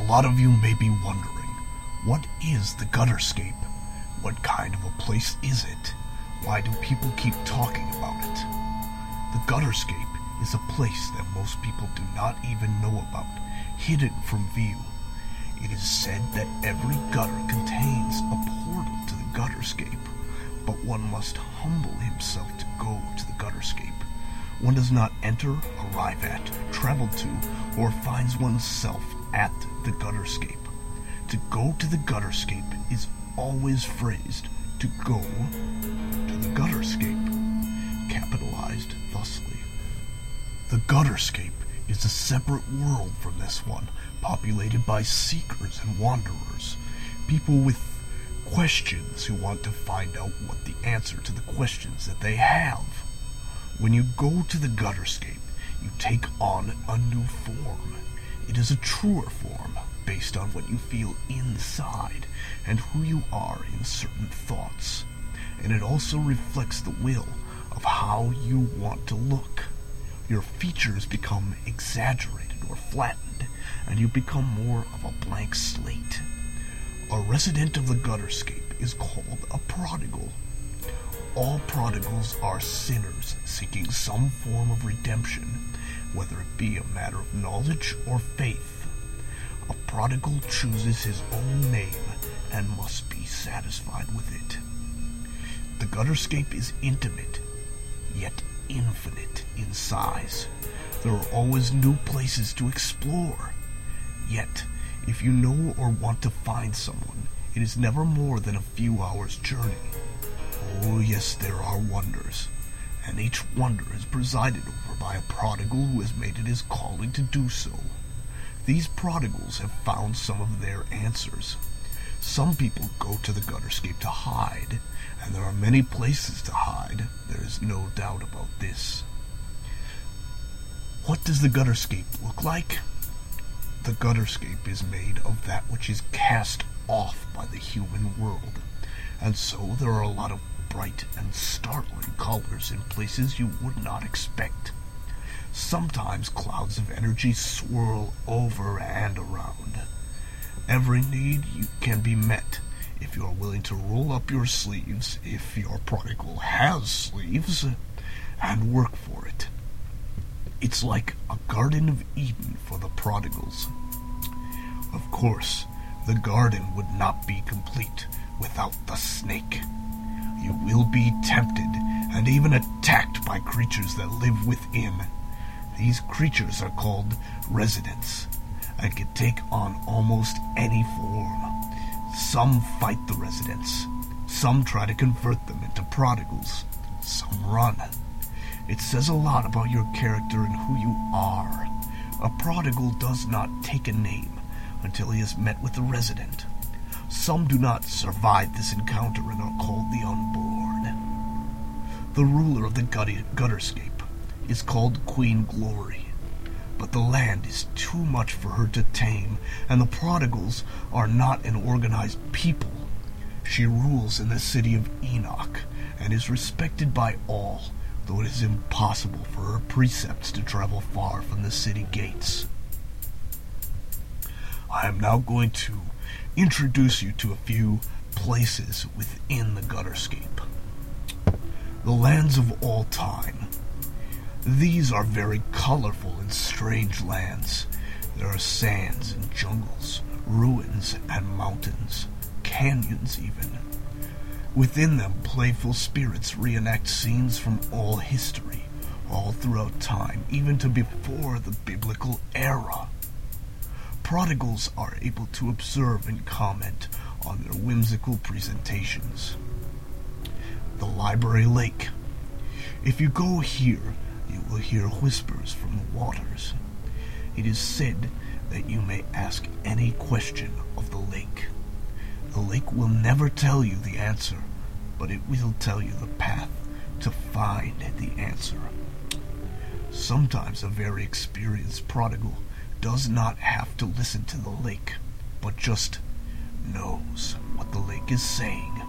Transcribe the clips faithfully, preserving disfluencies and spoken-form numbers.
lot of you may be wondering, what is the Gutterscape? What kind of a place is it? Why do people keep talking about it? The Gutterscape is a place that most people do not even know about, hidden from view. It is said that every gutter contains a portal to the Gutterscape, but one must humble himself to go to the Gutterscape. One does not enter, arrive at, travel to, or finds oneself at the Gutterscape. To go to the Gutterscape is always phrased to go to the Gutterscape, capitalized thusly. The Gutterscape is a separate world from this one, populated by seekers and wanderers, people with questions who want to find out what the answer to the questions that they have. When you go to the Gutterscape, you take on a new form. It is a truer form, based on what you feel inside and who you are in certain thoughts. And it also reflects the will of how you want to look. Your features become exaggerated or flattened, and you become more of a blank slate. A resident of the Gutterscape is called a prodigal. All prodigals are sinners seeking some form of redemption, whether it be a matter of knowledge or faith. A prodigal chooses his own name and must be satisfied with it. The Gutterscape is intimate, yet infinite in size. There are always new places to explore. Yet, if you know or want to find someone, it is never more than a few hours' journey. Oh yes, there are wonders, and each wonder is presided over by a prodigal who has made it his calling to do so. These prodigals have found some of their answers. Some people go to the Gutterscape to hide, and there are many places to hide. There is no doubt about this. What does the Gutterscape look like? The Gutterscape is made of that which is cast off by the human world, and so there are a lot of bright and startling colors in places you would not expect. Sometimes clouds of energy swirl over and around. Every need you can be met if you are willing to roll up your sleeves, if your prodigal has sleeves, and work for it. It's like a Garden of Eden for the prodigals. Of course, the garden would not be complete without the snake. You will be tempted and even attacked by creatures that live within. These creatures are called residents and can take on almost any form. Some fight the residents. Some try to convert them into prodigals. Some run. It says a lot about your character and who you are. A prodigal does not take a name until he has met with a resident. Some do not survive this encounter and are called the Unborn. The ruler of the Gutterscape is called Queen Glory, but the land is too much for her to tame, and the prodigals are not an organized people. She rules in the city of Enoch and is respected by all, though it is impossible for her precepts to travel far from the city gates. I am now going to introduce you to a few places within the Gutterscape. The lands of all time. These are very colorful and strange lands. There are sands and jungles, ruins and mountains, canyons even. Within them, playful spirits reenact scenes from all history, all throughout time, even to before the biblical era. Prodigals are able to observe and comment on their whimsical presentations. The Library Lake. If you go here, you will hear whispers from the waters. It is said that you may ask any question of the lake. The lake will never tell you the answer, but it will tell you the path to find the answer. Sometimes a very experienced prodigal does not have to listen to the lake, but just knows what the lake is saying.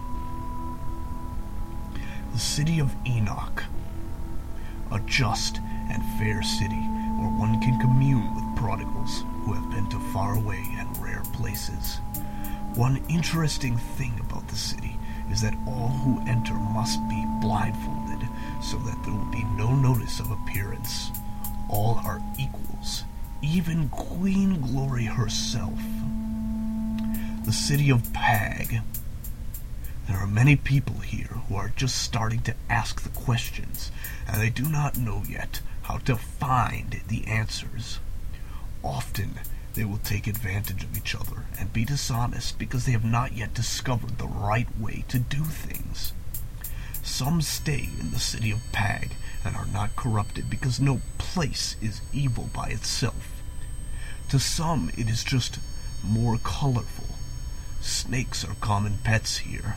The city of Enoch. A just and fair city where one can commune with prodigals. who have been to faraway and rare places. One interesting thing about the city is that all who enter must be blindfolded so that there will be no notice of appearance. All are equals, even Queen Glory herself. The city of Pag. There are many people here who are just starting to ask the questions, and they do not know yet how to find the answers. Often, they will take advantage of each other and be dishonest because they have not yet discovered the right way to do things. Some stay in the city of Pag and are not corrupted because no place is evil by itself. To some, it is just more colorful. Snakes are common pets here.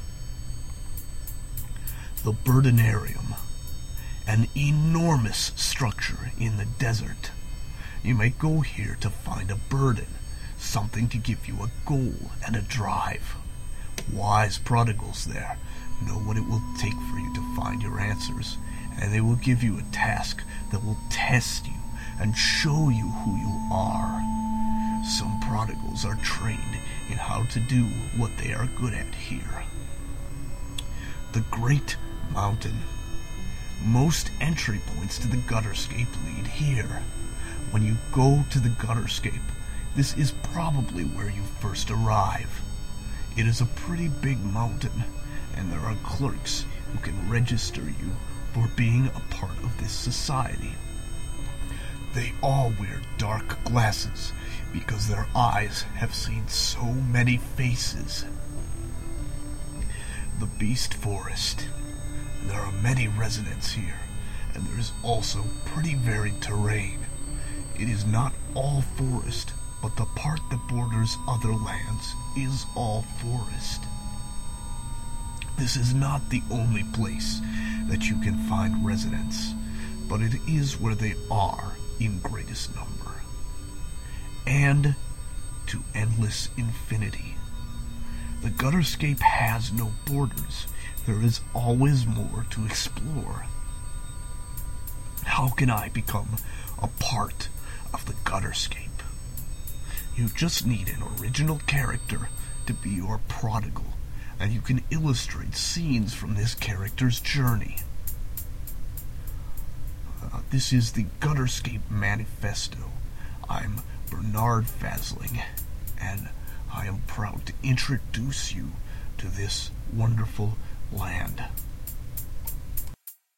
The Burdenarium, an enormous structure in the desert. You may go here to find a burden, something to give you a goal and a drive. Wise prodigals there know what it will take for you to find your answers, and they will give you a task that will test you and show you who you are. Some prodigals are trained in how to do what they are good at here. The Great Mountain. Most entry points to the Gutterscape lead here. When you go to the Gutterscape, this is probably where you first arrive. It is a pretty big mountain, and there are clerks who can register you for being a part of this society. They all wear dark glasses because their eyes have seen so many faces. The Beast Forest. There are many residents here, and there is also pretty varied terrain. It is not all forest, but the part that borders other lands is all forest. This is not the only place that you can find residents, but it is where they are in greatest number. And to endless infinity. The Gutterscape has no borders. There is always more to explore. How can I become a part of the Gutterscape? You just need an original character to be your prodigal, and you can illustrate scenes from this character's journey. Uh, this is the Gutterscape Manifesto. I'm Bernard Fasling, and I am proud to introduce you to this wonderful land.